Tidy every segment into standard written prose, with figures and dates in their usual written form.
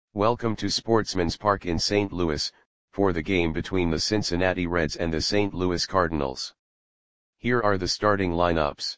Welcome to Sportsman's Park in St. Louis, for the game between the Cincinnati Reds and the St. Louis Cardinals. Here are the starting lineups.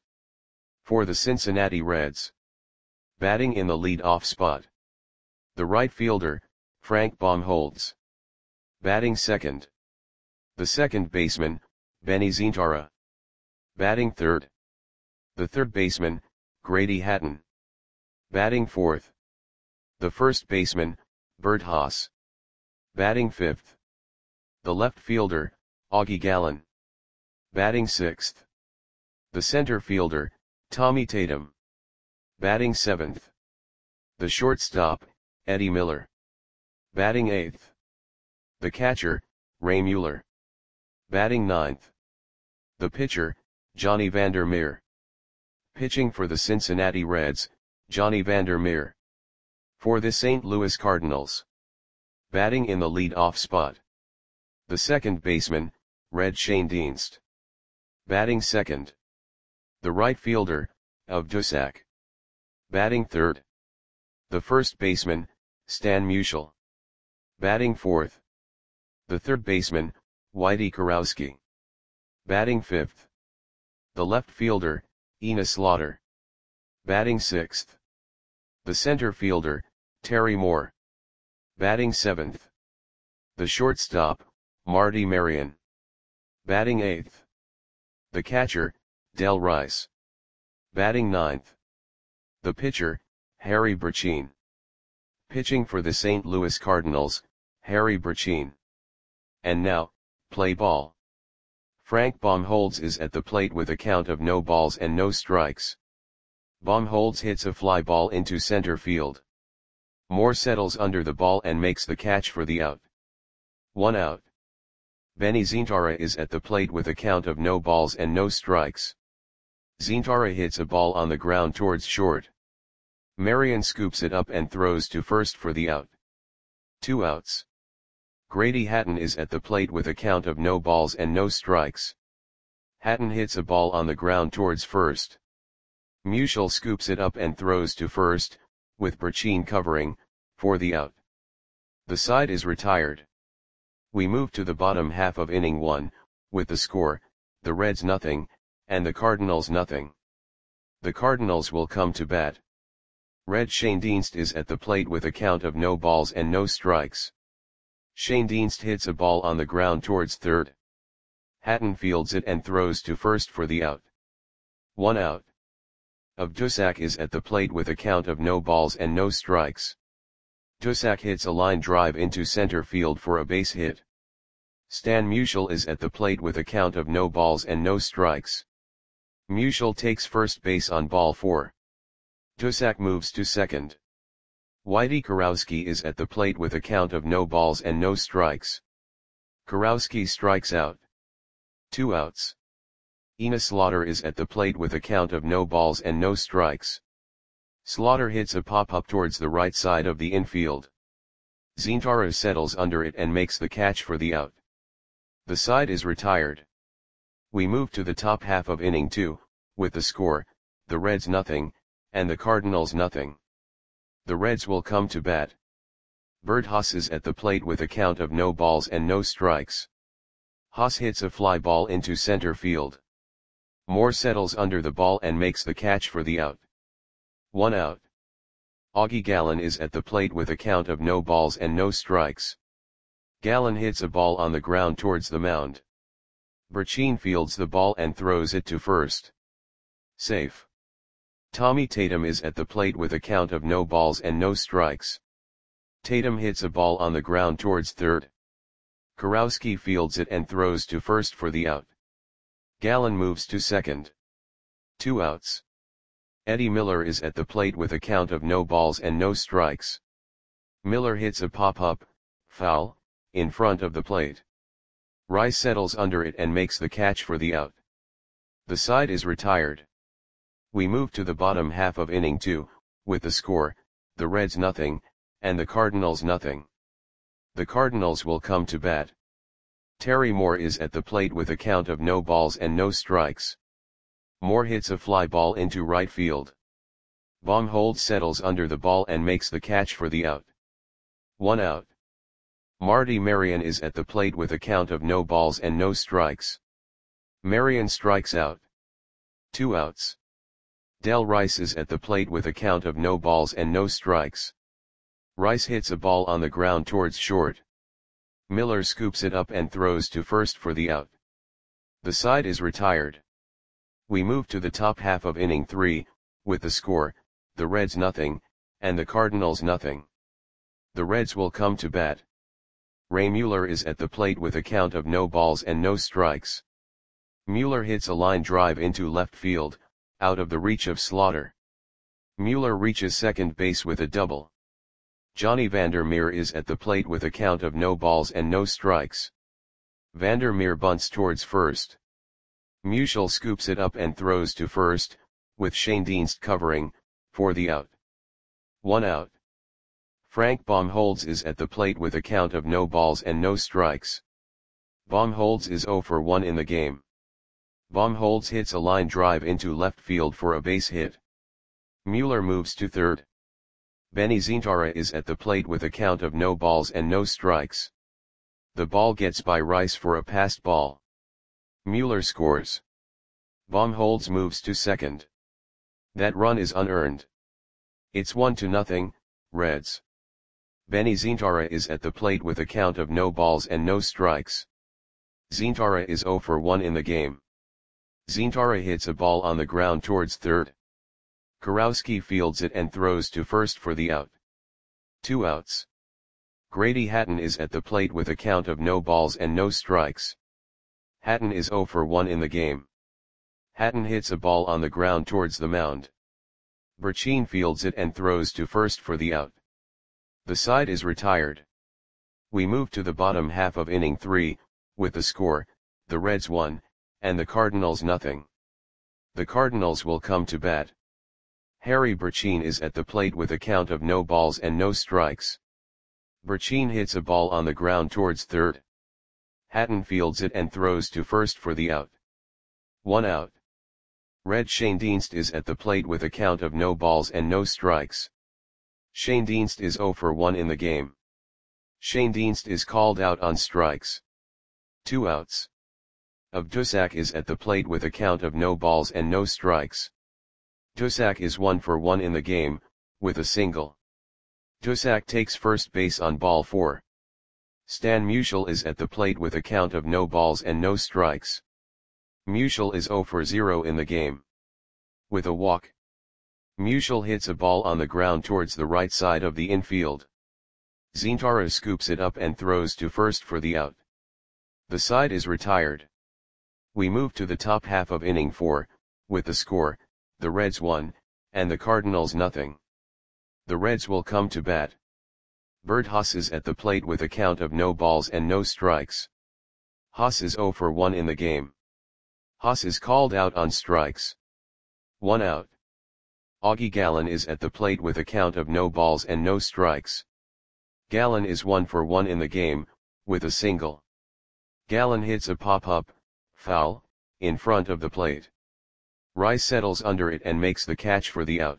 For the Cincinnati Reds. Batting in the lead-off spot. The right fielder, Frank Baumholtz. Batting second. The second baseman, Benny Zientara. Batting third. The third baseman, Grady Hatton. Batting fourth. The first baseman, Bert Haas. Batting fifth. The left fielder, Augie Gallen. Batting sixth. The center fielder, Tommy Tatum. Batting seventh. The shortstop, Eddie Miller. Batting eighth. The catcher, Ray Mueller. Batting ninth. The pitcher, Johnny Vander Meer. Pitching for the Cincinnati Reds, Johnny Vander Meer. For the St. Louis Cardinals. Batting in the lead-off spot. The second baseman, Red Schoendienst. Batting second. The right fielder, Of Dusac. Batting third. The first baseman, Stan Musial. Batting fourth. The third baseman, Whitey Kurowski. Batting fifth. The left fielder, Enos Slaughter. Batting sixth. The center fielder, Terry Moore. Batting seventh. The shortstop, Marty Marion. Batting eighth. The catcher, Del Rice. Batting ninth. The pitcher, Harry Burcheen. Pitching for the St. Louis Cardinals, Harry Burcheen. And now, play ball. Frank Baumholtz is at the plate with a count of no balls and no strikes. Baumholtz hits a fly ball into center field. Moore settles under the ball and makes the catch for the out. 1 out. Benny Zientara is at the plate with a count of no balls and no strikes. Zientara hits a ball on the ground towards short. Marion scoops it up and throws to first for the out. 2 outs. Grady Hatton is at the plate with a count of no balls and no strikes. Hatton hits a ball on the ground towards first. Musial scoops it up and throws to first, with Burcheen covering, for the out. The side is retired. We move to the bottom half of inning 1, with the score, the Reds nothing, and the Cardinals nothing. The Cardinals will come to bat. Red Schoendienst is at the plate with a count of no balls and no strikes. Schoendienst hits a ball on the ground towards third. Hatton fields it and throws to first for the out. 1 out. Of Dusac is at the plate with a count of no balls and no strikes. Dusac hits a line drive into center field for a base hit. Stan Musial is at the plate with a count of no balls and no strikes. Musial takes first base on ball 4. Dusac moves to second. Whitey Kurowski is at the plate with a count of no balls and no strikes. Kurowski strikes out. 2 outs. Enos Slaughter is at the plate with a count of no balls and no strikes. Slaughter hits a pop-up towards the right side of the infield. Zientara settles under it and makes the catch for the out. The side is retired. We move to the top half of inning 2, with the score, the Reds nothing, and the Cardinals nothing. The Reds will come to bat. Bert Haas is at the plate with a count of no balls and no strikes. Haas hits a fly ball into center field. Moore settles under the ball and makes the catch for the out. 1 out. Augie Gallen is at the plate with a count of no balls and no strikes. Gallen hits a ball on the ground towards the mound. Burcheen fields the ball and throws it to first. Safe. Tommy Tatum is at the plate with a count of no balls and no strikes. Tatum hits a ball on the ground towards third. Kurowski fields it and throws to first for the out. Gallen moves to second. 2 outs. Eddie Miller is at the plate with a count of no balls and no strikes. Miller hits a pop-up, foul, in front of the plate. Rice settles under it and makes the catch for the out. The side is retired. We move to the bottom half of inning 2, with the score, the Reds nothing, and the Cardinals nothing. The Cardinals will come to bat. Terry Moore is at the plate with a count of no balls and no strikes. Moore hits a fly ball into right field. Baumholtz settles under the ball and makes the catch for the out. 1 out. Marty Marion is at the plate with a count of no balls and no strikes. Marion strikes out. 2 outs. Del Rice is at the plate with a count of no balls and no strikes. Rice hits a ball on the ground towards short. Miller scoops it up and throws to first for the out. The side is retired. We move to the top half of inning 3, with the score, the Reds nothing, and the Cardinals nothing. The Reds will come to bat. Ray Mueller is at the plate with a count of no balls and no strikes. Mueller hits a line drive into left field, out of the reach of Slaughter. Mueller reaches second base with a double. Johnny Vandermeer is at the plate with a count of no balls and no strikes. Vandermeer bunts towards first. Musial scoops it up and throws to first, with Schoendienst covering, for the out. 1 out. Frank Baumholtz is at the plate with a count of no balls and no strikes. Baumholtz is 0 for 1 in the game. Baumholtz hits a line drive into left field for a base hit. Mueller moves to third. Benny Zintara is at the plate with a count of no balls and no strikes. The ball gets by Rice for a passed ball. Mueller scores. Baumholtz moves to second. That run is unearned. It's 1-0, Reds. Benny Zintara is at the plate with a count of no balls and no strikes. Zintara is 0 for 1 in the game. Zintara hits a ball on the ground towards third. Kurowski fields it and throws to first for the out. 2 outs. Grady Hatton is at the plate with a count of no balls and no strikes. Hatton is 0 for 1 in the game. Hatton hits a ball on the ground towards the mound. Burcheen fields it and throws to first for the out. The side is retired. We move to the bottom half of inning 3, with the score, the Reds 1, and the Cardinals nothing. The Cardinals will come to bat. Harry Burcheen is at the plate with a count of no balls and no strikes. Burcheen hits a ball on the ground towards third. Hatton fields it and throws to first for the out. 1 out. Red Schoendienst is at the plate with a count of no balls and no strikes. Schoendienst is 0 for 1 in the game. Schoendienst is called out on strikes. 2 outs. Dusak is at the plate with a count of no balls and no strikes. Dusak is 1 for 1 in the game, with a single. Dusak takes first base on ball 4. Stan Musial is at the plate with a count of no balls and no strikes. Musial is 0 for 0 in the game. With a walk. Musial hits a ball on the ground towards the right side of the infield. Zintara scoops it up and throws to first for the out. The side is retired. We move to the top half of inning 4, with the score, the Reds 1, and the Cardinals nothing. The Reds will come to bat. Bert Haas is at the plate with a count of no balls and no strikes. Haas is 0 for 1 in the game. Haas is called out on strikes. 1 out. Augie Gallen is at the plate with a count of no balls and no strikes. Gallen is 1 for 1 in the game, with a single. Gallen hits a pop-up, foul, in front of the plate. Rice settles under it and makes the catch for the out.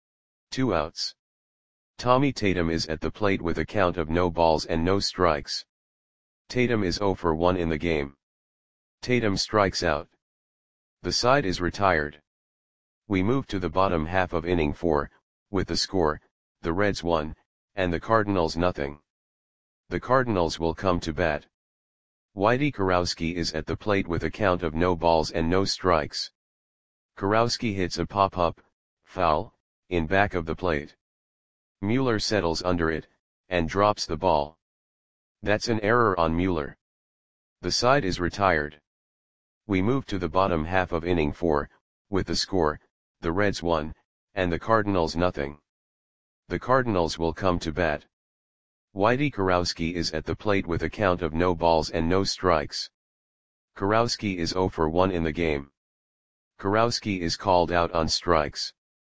2 outs. Tommy Tatum is at the plate with a count of no balls and no strikes. Tatum is 0 for 1 in the game. Tatum strikes out. The side is retired. We move to the bottom half of inning 4, with the score, the Reds 1, and the Cardinals nothing. The Cardinals will come to bat. Whitey Kurowski is at the plate with a count of no balls and no strikes. Kurowski hits a pop-up, foul, in back of the plate. Mueller settles under it, and drops the ball. That's an error on Mueller. The side is retired. We move to the bottom half of inning 4, with the score, the Reds 1, and the Cardinals nothing. The Cardinals will come to bat. Whitey Kurowski is at the plate with a count of no balls and no strikes. Kurowski is 0 for 1 in the game. Kurowski is called out on strikes.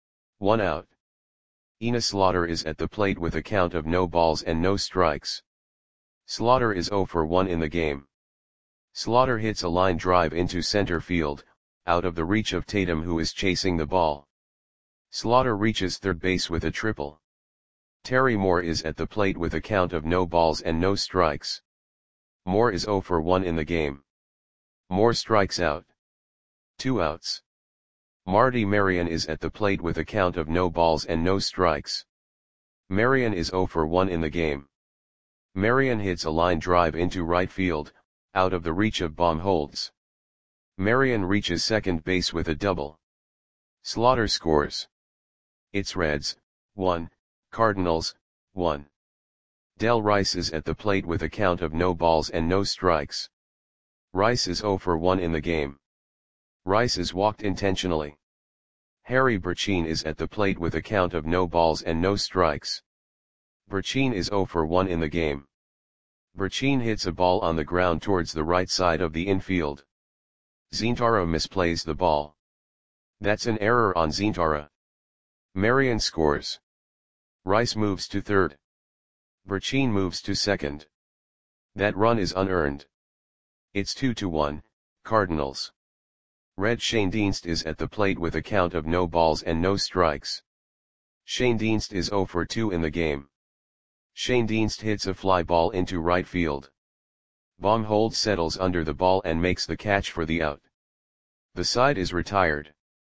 1 out. Enos Slaughter is at the plate with a count of no balls and no strikes. Slaughter is 0 for 1 in the game. Slaughter hits a line drive into center field, out of the reach of Tatum who is chasing the ball. Slaughter reaches third base with a triple. Terry Moore is at the plate with a count of no balls and no strikes. Moore is 0 for 1 in the game. Moore strikes out. 2 outs. Marty Marion is at the plate with a count of no balls and no strikes. Marion is 0 for 1 in the game. Marion hits a line drive into right field, out of the reach of Baumholtz. Marion reaches second base with a double. Slaughter scores. It's Reds, 1, Cardinals, 1. Del Rice is at the plate with a count of no balls and no strikes. Rice is 0 for 1 in the game. Rice is walked intentionally. Harry Burcheen is at the plate with a count of no balls and no strikes. Burcheen is 0 for 1 in the game. Burcheen hits a ball on the ground towards the right side of the infield. Zintara misplays the ball. That's an error on Zintara. Marion scores. Rice moves to third. Burcheen moves to second. That run is unearned. It's 2-1, Cardinals. Red Schoendienst is at the plate with a count of no balls and no strikes. Schoendienst is 0 for 2 in the game. Schoendienst hits a fly ball into right field. Baumholtz settles under the ball and makes the catch for the out. The side is retired.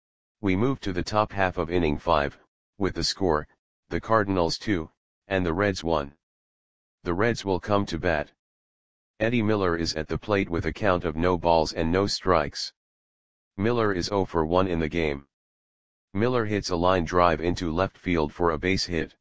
We move to the top half of inning 5, with the score, the Cardinals 2, and the Reds 1. The Reds will come to bat. Eddie Miller is at the plate with a count of no balls and no strikes. Miller is 0 for 1 in the game. Miller hits a line drive into left field for a base hit.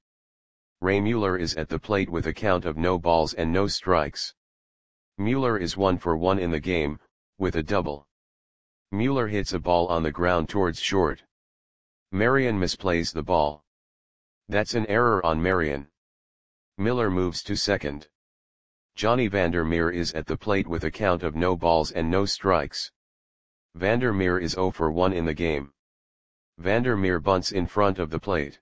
Ray Mueller is at the plate with a count of no balls and no strikes. Mueller is 1 for 1 in the game, with a double. Mueller hits a ball on the ground towards short. Marion misplays the ball. That's an error on Marion. Miller moves to second. Johnny Vandermeer is at the plate with a count of no balls and no strikes. Vandermeer is 0 for 1 in the game. Vandermeer bunts in front of the plate.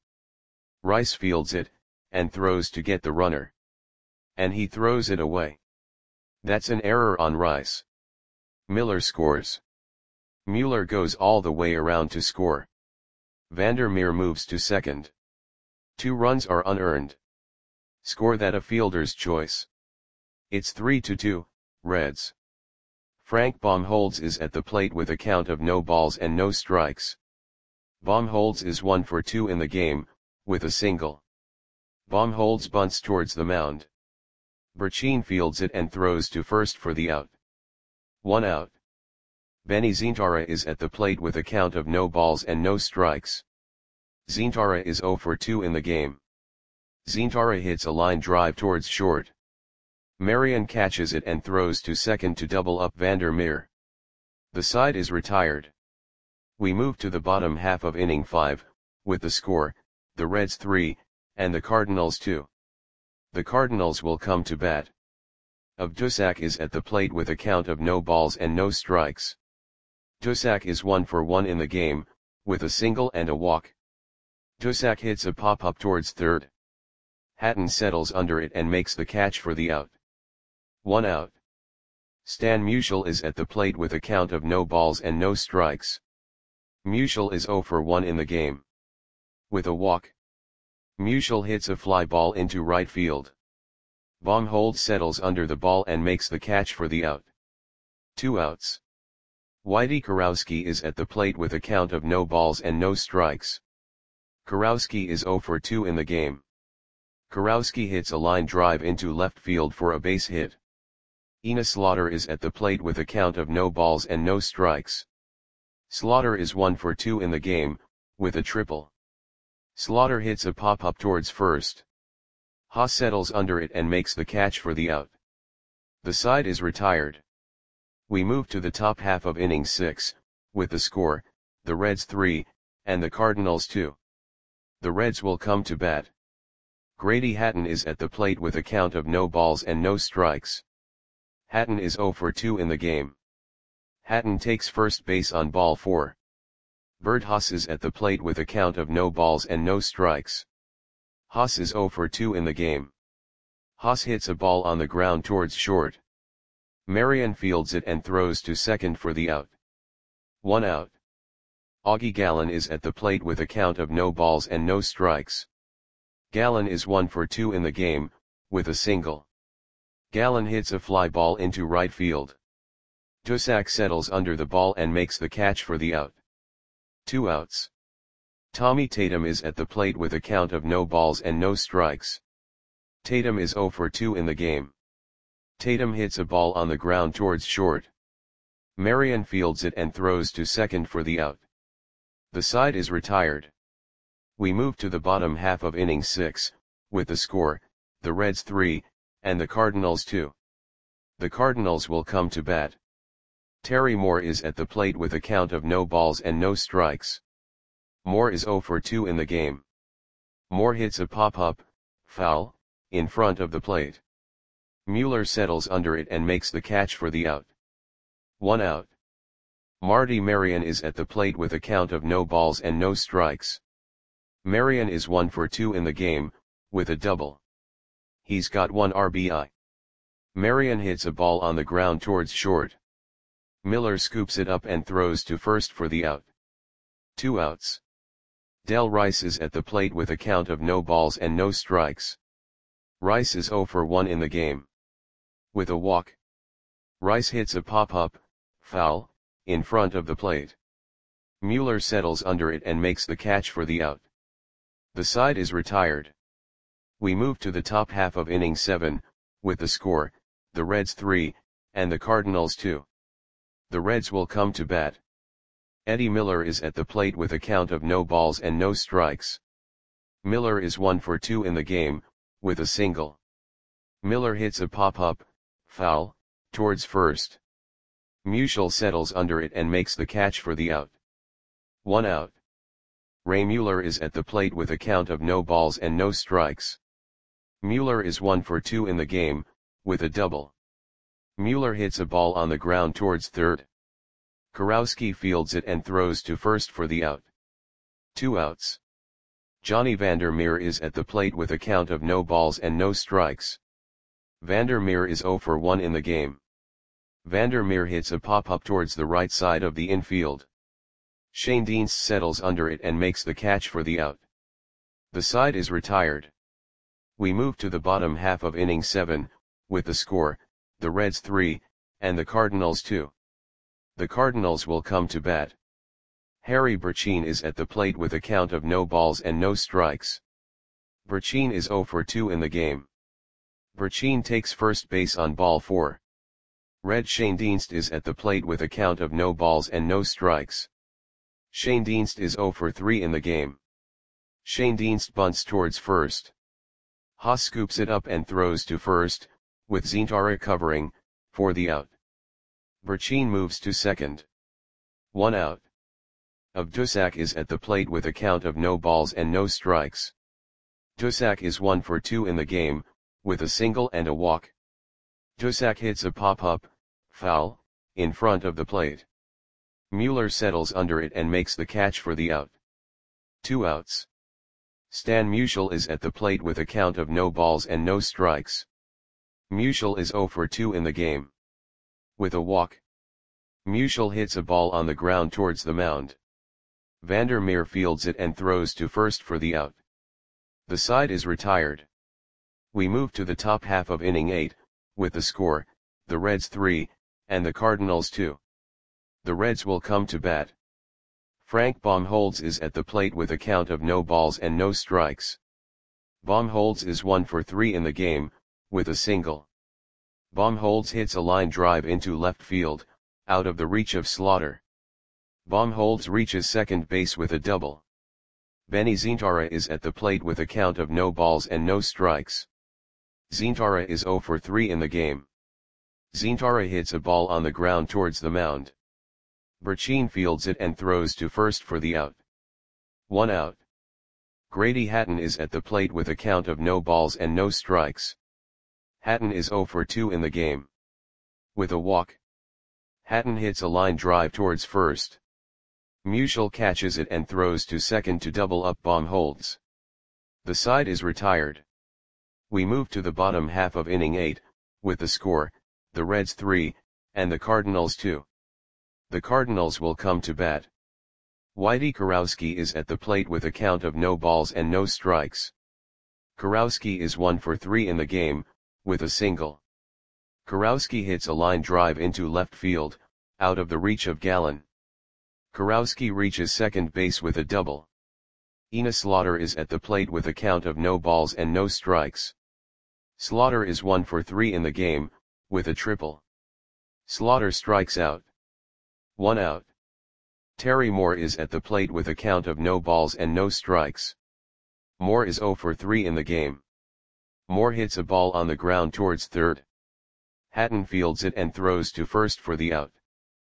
Rice fields it, and throws to get the runner. And he throws it away. That's an error on Rice. Miller scores. Mueller goes all the way around to score. Vandermeer moves to second. 2 runs are unearned. Score that a fielder's choice. It's 3-2, Reds. Frank Baumholtz is at the plate with a count of no balls and no strikes. Baumholtz is 1 for 2 in the game, with a single. Baumholtz bunts towards the mound. Burcheen fields it and throws to first for the out. 1 out. Benny Zintara is at the plate with a count of no balls and no strikes. Zintara is 0 for 2 in the game. Zintara hits a line drive towards short. Marion catches it and throws to second to double up Vandermeer. The side is retired. We move to the bottom half of inning 5, with the score, the Reds 3, and the Cardinals 2. The Cardinals will come to bat. Dusak is at the plate with a count of no balls and no strikes. Dusak is 1 for 1 in the game, with a single and a walk. Dusak hits a pop-up towards third. Hatton settles under it and makes the catch for the out. 1 out. Stan Musial is at the plate with a count of no balls and no strikes. Musial is 0 for 1 in the game. With a walk. Musial hits a fly ball into right field. Baumholtz settles under the ball and makes the catch for the out. 2 outs. Whitey Kurowski is at the plate with a count of no balls and no strikes. Kurowski is 0 for 2 in the game. Kurowski hits a line drive into left field for a base hit. Ina Slaughter is at the plate with a count of no balls and no strikes. Slaughter is 1 for 2 in the game, with a triple. Slaughter hits a pop-up towards first. Haas settles under it and makes the catch for the out. The side is retired. We move to the top half of inning 6, with the score, the Reds 3, and the Cardinals 2. The Reds will come to bat. Grady Hatton is at the plate with a count of no balls and no strikes. Hatton is 0 for 2 in the game. Hatton takes first base on ball 4. Bert Haas is at the plate with a count of no balls and no strikes. Haas is 0 for 2 in the game. Haas hits a ball on the ground towards short. Marion fields it and throws to second for the out. 1 out. Augie Gallen is at the plate with a count of no balls and no strikes. Gallon is 1 for 2 in the game, with a single. Gallon hits a fly ball into right field. Duszak settles under the ball and makes the catch for the out. 2 outs. Tommy Tatum is at the plate with a count of no balls and no strikes. Tatum is 0 for 2 in the game. Tatum hits a ball on the ground towards short. Marion fields it and throws to second for the out. The side is retired. We move to the bottom half of inning 6, with the score, the Reds 3, and the Cardinals 2. The Cardinals will come to bat. Terry Moore is at the plate with a count of no balls and no strikes. Moore is 0 for 2 in the game. Moore hits a pop-up, foul, in front of the plate. Mueller settles under it and makes the catch for the out. 1 out. Marty Marion is at the plate with a count of no balls and no strikes. Marion is 1 for 2 in the game, with a double. He's got 1 RBI. Marion hits a ball on the ground towards short. Miller scoops it up and throws to first for the out. 2 outs. Del Rice is at the plate with a count of no balls and no strikes. Rice is 0 for 1 in the game. With a walk. Rice hits a pop-up, foul, in front of the plate. Mueller settles under it and makes the catch for the out. The side is retired. We move to the top half of inning 7, with the score, the Reds 3, and the Cardinals 2. The Reds will come to bat. Eddie Miller is at the plate with a count of no balls and no strikes. Miller is 1 for 2 in the game, with a single. Miller hits a pop-up, foul, towards first. Musial settles under it and makes the catch for the out. 1 out. Ray Mueller is at the plate with a count of no balls and no strikes. Mueller is 1 for 2 in the game, with a double. Mueller hits a ball on the ground towards third. Kurowski fields it and throws to first for the out. 2 outs. Johnny Vandermeer is at the plate with a count of no balls and no strikes. Vandermeer is 0 for 1 in the game. Vandermeer hits a pop-up towards the right side of the infield. Shane Dienst settles under it and makes the catch for the out. The side is retired. We move to the bottom half of inning 7, with the score, the Reds 3, and the Cardinals 2. The Cardinals will come to bat. Harry Burcheen is at the plate with a count of no balls and no strikes. Burcheen is 0 for 2 in the game. Burcheen takes first base on ball 4. Red Shane Dienst is at the plate with a count of no balls and no strikes. Shane Dienst is 0 for 3 in the game. Shane Dienst bunts towards first. Haas scoops it up and throws to first, with Zintara covering, for the out. Burcheen moves to second. 1 out. Duszak is at the plate with a count of no balls and no strikes. Duszak is 1 for 2 in the game, with a single and a walk. Duszak hits a pop-up, foul, in front of the plate. Mueller settles under it and makes the catch for the out. 2 outs. Stan Musial is at the plate with a count of no balls and no strikes. Musial is 0 for 2 in the game. With a walk. Musial hits a ball on the ground towards the mound. Vandermeer fields it and throws to first for the out. The side is retired. We move to the top half of inning 8, with the score, the Reds 3, and the Cardinals 2. The Reds will come to bat. Frank Baumholtz is at the plate with a count of no balls and no strikes. Baumholtz is 1 for 3 in the game, with a single. Baumholtz hits a line drive into left field, out of the reach of Slaughter. Baumholtz reaches second base with a double. Benny Zintara is at the plate with a count of no balls and no strikes. Zintara is 0 for 3 in the game. Zintara hits a ball on the ground towards the mound. Burcheen fields it and throws to first for the out. 1 out. Grady Hatton is at the plate with a count of no balls and no strikes. Hatton is 0 for 2 in the game. With a walk. Hatton hits a line drive towards first. Musial catches it and throws to second to double up Baumholtz. The side is retired. We move to the bottom half of inning 8, with the score, the Reds 3, and the Cardinals 2. The Cardinals will come to bat. Whitey Kurowski is at the plate with a count of no balls and no strikes. Kurowski is 1 for 3 in the game, with a single. Kurowski hits a line drive into left field, out of the reach of Gallen. Kurowski reaches second base with a double. Enos Slaughter is at the plate with a count of no balls and no strikes. Slaughter is 1 for 3 in the game, with a triple. Slaughter strikes out. 1 out. Terry Moore is at the plate with a count of no balls and no strikes. Moore is 0 for 3 in the game. Moore hits a ball on the ground towards third. Hatton fields it and throws to first for the out.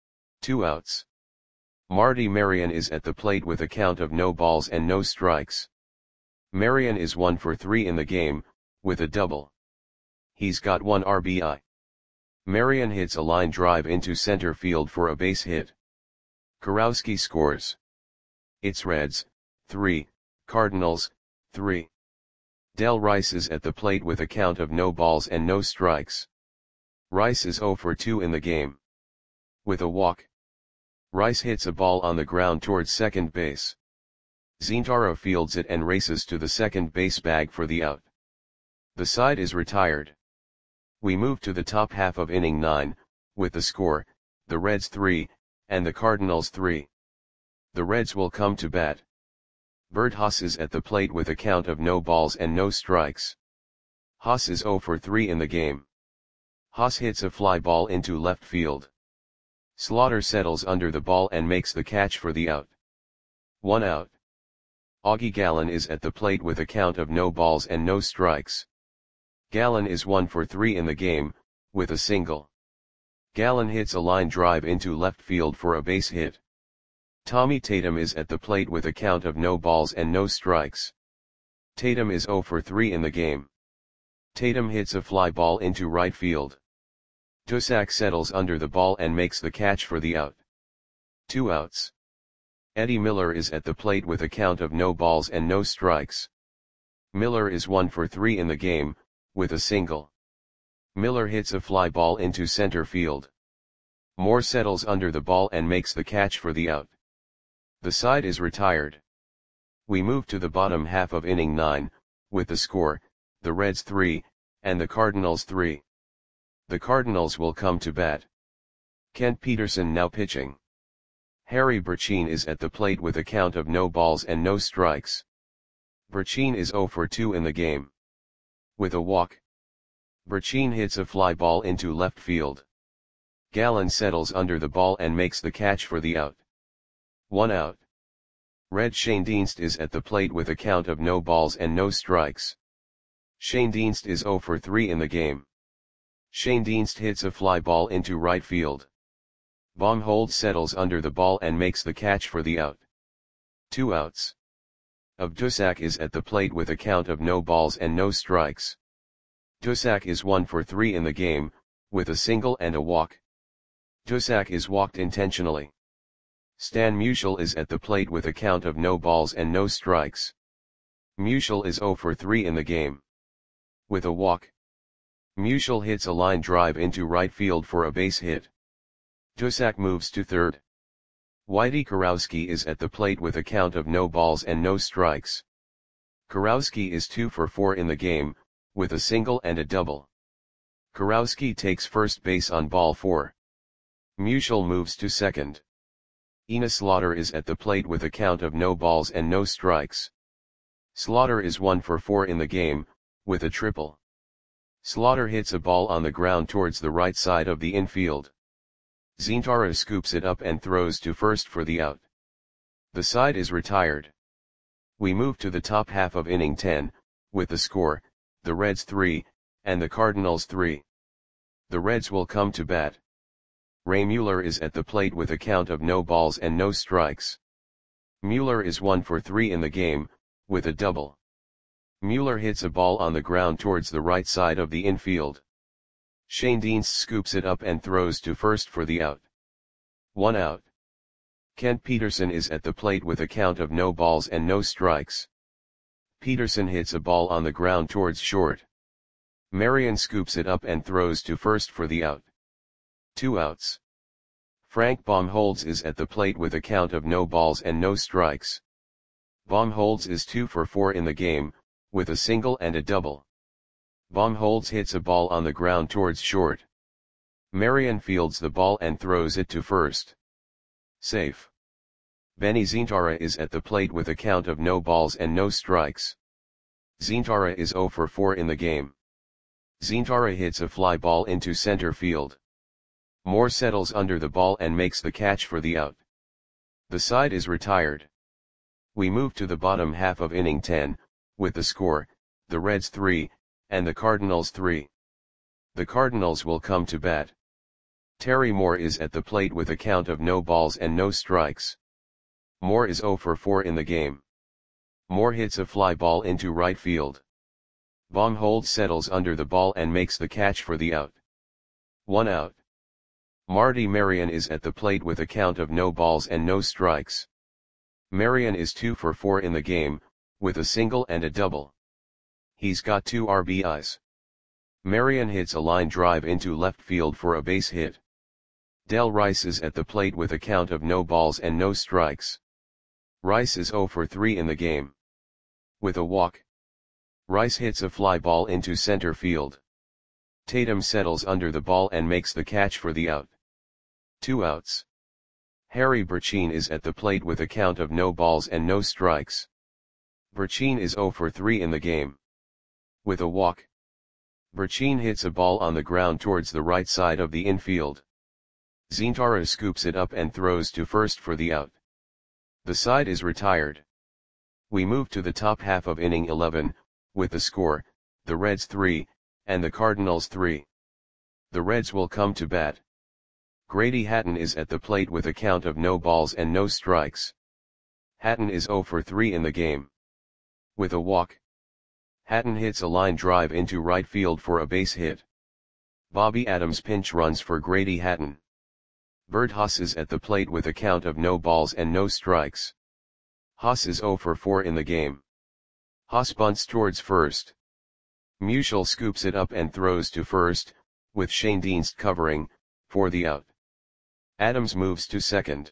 2 outs. Marty Marion is at the plate with a count of no balls and no strikes. Marion is 1 for 3 in the game, with a double. He's got 1 RBI. Marion hits a line drive into center field for a base hit. Kurowski scores. It's Reds, 3, Cardinals, 3. Del Rice is at the plate with a count of no balls and no strikes. Rice is 0 for 2 in the game. With a walk. Rice hits a ball on the ground towards second base. Zintaro fields it and races to the second base bag for the out. The side is retired. We move to the top half of inning 9, with the score, the Reds 3, and the Cardinals 3. The Reds will come to bat. Bert Haas is at the plate with a count of no balls and no strikes. Haas is 0 for 3 in the game. Haas hits a fly ball into left field. Slaughter settles under the ball and makes the catch for the out. 1 out. Augie Gallen is at the plate with a count of no balls and no strikes. Gallen is 1 for 3 in the game, with a single. Gallen hits a line drive into left field for a base hit. Tommy Tatum is at the plate with a count of no balls and no strikes. Tatum is 0 for 3 in the game. Tatum hits a fly ball into right field. Dusak settles under the ball and makes the catch for the out. 2 outs. Eddie Miller is at the plate with a count of no balls and no strikes. Miller is 1 for 3 in the game, with a single. Miller hits a fly ball into center field. Moore settles under the ball and makes the catch for the out. The side is retired. We move to the bottom half of inning 9, with the score, the Reds 3, and the Cardinals 3. The Cardinals will come to bat. Kent Peterson now pitching. Harry Burchine is at the plate with a count of no balls and no strikes. Burchine is 0 for 2 in the game. With a walk. Burchine hits a fly ball into left field. Gallen settles under the ball and makes the catch for the out. 1 out. Red Schoendienst is at the plate with a count of no balls and no strikes. Schoendienst is 0 for 3 in the game. Schoendienst hits a fly ball into right field. Baumholtz settles under the ball and makes the catch for the out. 2 outs. Dusak is at the plate with a count of no balls and no strikes. Dusak is 1 for 3 in the game, with a single and a walk. Dusak is walked intentionally. Stan Musial is at the plate with a count of no balls and no strikes. Musial is 0 for 3 in the game. With a walk. Musial hits a line drive into right field for a base hit. Dusak moves to third. Whitey Kurowski is at the plate with a count of no balls and no strikes. Kurowski is 2 for 4 in the game, with a single and a double. Kurowski takes first base on ball 4. Musial moves to second. Enos Slaughter is at the plate with a count of no balls and no strikes. Slaughter is 1 for 4 in the game, with a triple. Slaughter hits a ball on the ground towards the right side of the infield. Zintaro scoops it up and throws to first for the out. The side is retired. We move to the top half of inning 10, with the score, the Reds 3, and the Cardinals 3. The Reds will come to bat. Ray Mueller is at the plate with a count of no balls and no strikes. Mueller is 1 for 3 in the game, with a double. Mueller hits a ball on the ground towards the right side of the infield. Schoendienst scoops it up and throws to first for the out. 1 out. Kent Peterson is at the plate with a count of no balls and no strikes. Peterson hits a ball on the ground towards short. Marion scoops it up and throws to first for the out. 2 outs. Frank Baumholtz is at the plate with a count of no balls and no strikes. Baumholtz is 2 for 4 in the game, with a single and a double. Baumholtz hits a ball on the ground towards short. Marion fields the ball and throws it to first. Safe. Benny Zintara is at the plate with a count of no balls and no strikes. Zintara is 0 for 4 in the game. Zintara hits a fly ball into center field. Moore settles under the ball and makes the catch for the out. The side is retired. We move to the bottom half of inning 10, with the score, the Reds 3, and the Cardinals 3. The Cardinals will come to bat. Terry Moore is at the plate with a count of no balls and no strikes. Moore is 0 for 4 in the game. Moore hits a fly ball into right field. Baumholtz settles under the ball and makes the catch for the out. 1 out. Marty Marion is at the plate with a count of no balls and no strikes. Marion is 2 for 4 in the game, with a single and a double. He's got 2 RBIs. Marion hits a line drive into left field for a base hit. Del Rice is at the plate with a count of no balls and no strikes. Rice is 0 for 3 in the game. With a walk, Rice hits a fly ball into center field. Tatum settles under the ball and makes the catch for the out. 2 outs. Harry Burchine is at the plate with a count of no balls and no strikes. Burchine is 0 for 3 in the game. With a walk, Burchine hits a ball on the ground towards the right side of the infield. Zintara scoops it up and throws to first for the out. The side is retired. We move to the top half of inning 11, with the score, the Reds 3, and the Cardinals 3. The Reds will come to bat. Grady Hatton is at the plate with a count of no balls and no strikes. Hatton is 0 for 3 in the game. With a walk, Hatton hits a line drive into right field for a base hit. Bobby Adams pinch runs for Grady Hatton. Bert Haas is at the plate with a count of no balls and no strikes. Haas is 0 for 4 in the game. Haas bunts towards first. Musial scoops it up and throws to first, with Shane Dienst covering, for the out. Adams moves to second.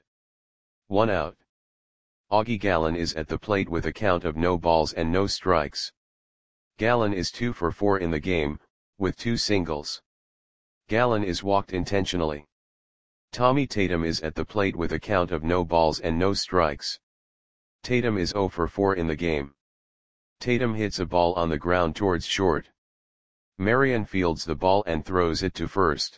1 out. Augie Gallen is at the plate with a count of no balls and no strikes. Gallen is 2 for 4 in the game, with 2 singles. Gallen is walked intentionally. Tommy Tatum is at the plate with a count of no balls and no strikes. Tatum is 0 for 4 in the game. Tatum hits a ball on the ground towards short. Marion fields the ball and throws it to first.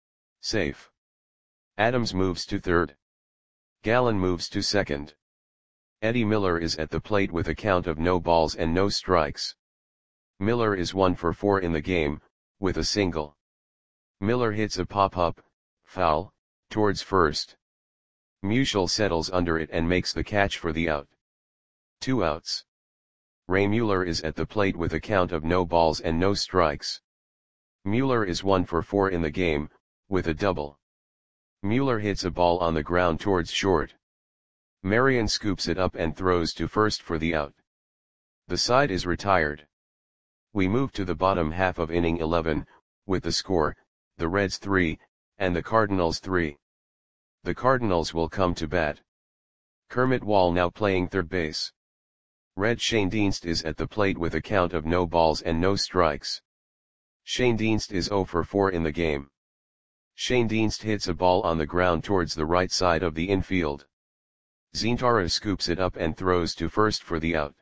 Safe. Adams moves to third. Gallen moves to second. Eddie Miller is at the plate with a count of no balls and no strikes. Miller is 1 for 4 in the game, with a single. Miller hits a pop-up, foul, towards first. Musial settles under it and makes the catch for the out. 2 outs. Ray Mueller is at the plate with a count of no balls and no strikes. Mueller is 1 for 4 in the game, with a double. Mueller hits a ball on the ground towards short. Marion scoops it up and throws to first for the out. The side is retired. We move to the bottom half of inning 11, with the score, the Reds 3, and the Cardinals 3. The Cardinals will come to bat. Kermit Wall now playing third base. Red Shane Dienst is at the plate with a count of no balls and no strikes. Shane Dienst is 0 for 4 in the game. Shane Dienst hits a ball on the ground towards the right side of the infield. Zintara scoops it up and throws to first for the out.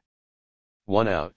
1 out.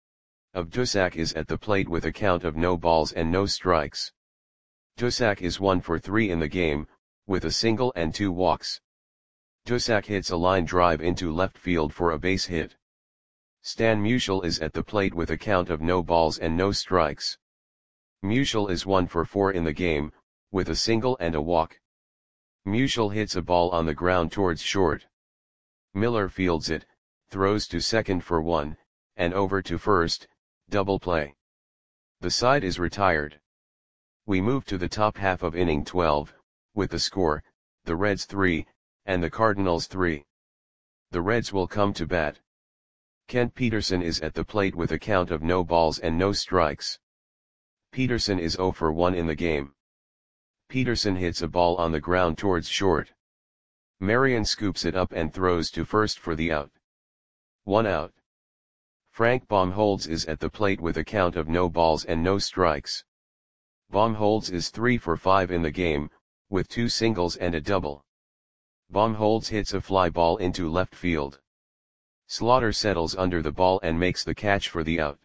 Dusak is at the plate with a count of no balls and no strikes. Dusak is 1 for 3 in the game, with a single and 2 walks. Dusak hits a line drive into left field for a base hit. Stan Musial is at the plate with a count of no balls and no strikes. Musial is 1 for 4 in the game, with a single and a walk. Musial hits a ball on the ground towards short. Miller fields it, throws to second for 1, and over to first, double play. The side is retired. We move to the top half of inning 12, with the score, the Reds 3, and the Cardinals 3. The Reds will come to bat. Kent Peterson is at the plate with a count of no balls and no strikes. Peterson is 0 for 1 in the game. Peterson hits a ball on the ground towards short. Marion scoops it up and throws to first for the out. 1 out. Frank Baumholz is at the plate with a count of no balls and no strikes. Baumholz is 3 for 5 in the game, with 2 singles and a double. Baumholz hits a fly ball into left field. Slaughter settles under the ball and makes the catch for the out.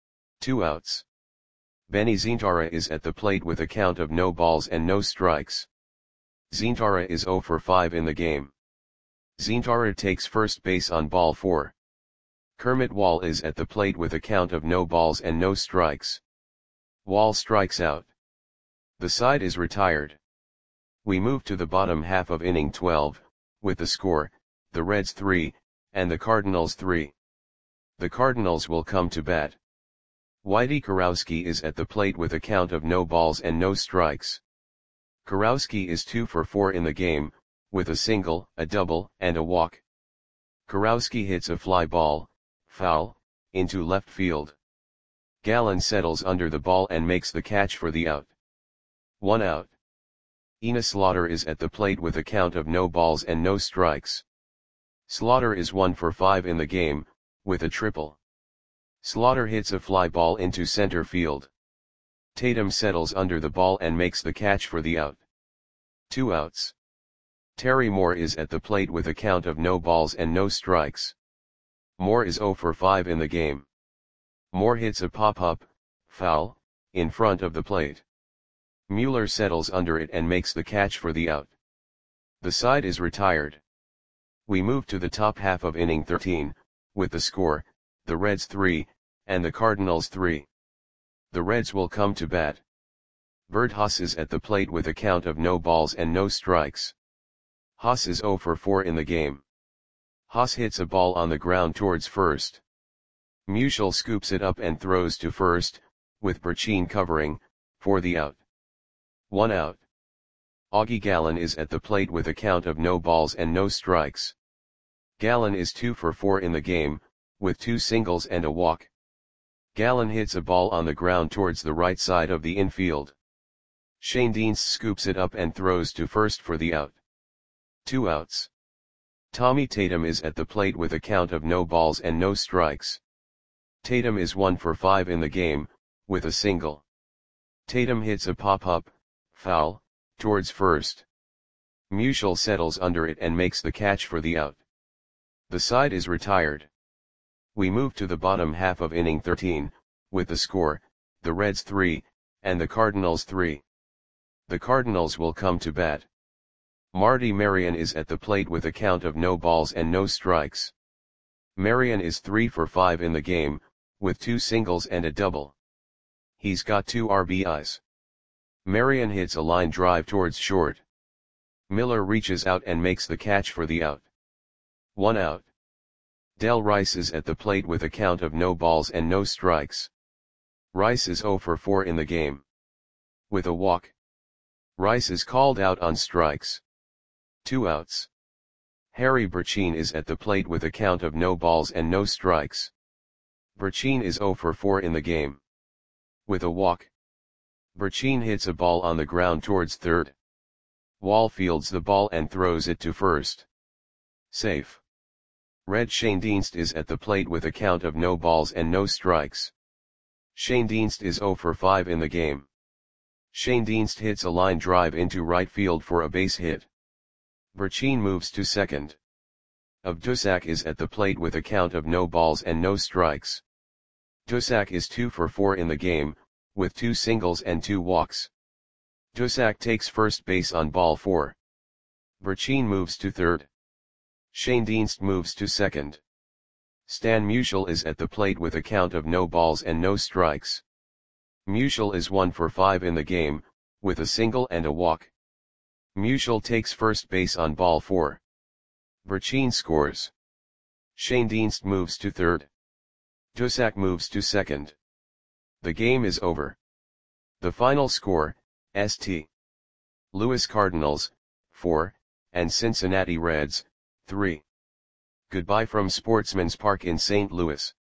2 outs. Benny Zintara is at the plate with a count of no balls and no strikes. Zintara is 0 for 5 in the game. Zintara takes first base on ball 4. Kermit Wall is at the plate with a count of no balls and no strikes. Wall strikes out. The side is retired. We move to the bottom half of inning 12, with the score, the Reds 3, and the Cardinals 3. The Cardinals will come to bat. Whitey Kurowski is at the plate with a count of no balls and no strikes. Kurowski is 2 for 4 in the game, with a single, a double, and a walk. Kurowski hits a fly ball, foul, into left field. Gallen settles under the ball and makes the catch for the out. 1 out. Enos Slaughter is at the plate with a count of no balls and no strikes. Slaughter is 1 for 5 in the game, with a triple. Slaughter hits a fly ball into center field. Tatum settles under the ball and makes the catch for the out. 2 outs. Terry Moore is at the plate with a count of no balls and no strikes. Moore is 0 for 5 in the game. Moore hits a pop-up, foul, in front of the plate. Mueller settles under it and makes the catch for the out. The side is retired. We move to the top half of inning 13, with the score, the Reds 3, and the Cardinals 3. The Reds will come to bat. Bert Haas is at the plate with a count of no balls and no strikes. Haas is 0 for 4 in the game. Haas hits a ball on the ground towards first. Musial scoops it up and throws to first, with Burcheen covering, for the out. 1 out. Augie Gallen is at the plate with a count of no balls and no strikes. Gallen is 2 for 4 in the game, with 2 singles and a walk. Gallen hits a ball on the ground towards the right side of the infield. Shane Dienst scoops it up and throws to first for the out. 2 outs. Tommy Tatum is at the plate with a count of no balls and no strikes. Tatum is 1 for 5 in the game, with a single. Tatum hits a pop-up, foul, towards first. Musial settles under it and makes the catch for the out. The side is retired. We move to the bottom half of inning 13, with the score, the Reds 3, and the Cardinals 3. The Cardinals will come to bat. Marty Marion is at the plate with a count of no balls and no strikes. Marion is 3 for 5 in the game, with 2 singles and a double. He's got 2 RBIs. Marion hits a line drive towards short. Miller reaches out and makes the catch for the out. 1 out. Del Rice is at the plate with a count of no balls and no strikes. Rice is 0 for 4 in the game. With a walk. Rice is called out on strikes. 2 outs. Harry Burcheen is at the plate with a count of no balls and no strikes. Burcheen is 0 for 4 in the game. With a walk. Burcheen hits a ball on the ground towards third. Wall fields the ball and throws it to first. Safe. Red Shane Dienst is at the plate with a count of no balls and no strikes. Shane Dienst is 0 for 5 in the game. Shane Dienst hits a line drive into right field for a base hit. Burcheen moves to second. Dusak is at the plate with a count of no balls and no strikes. Dusak is 2 for 4 in the game, with 2 singles and 2 walks. Dusak takes first base on ball 4. Burcheen moves to third. Shane Dienst moves to second. Stan Musial is at the plate with a count of no balls and no strikes. Musial is 1 for 5 in the game, with a single and a walk. Musial takes first base on ball 4. Burcheen scores. Shane Dienst moves to third. Dusak moves to second. The game is over. The final score, St. Louis Cardinals, 4, and Cincinnati Reds, 3. Goodbye from Sportsman's Park in St. Louis.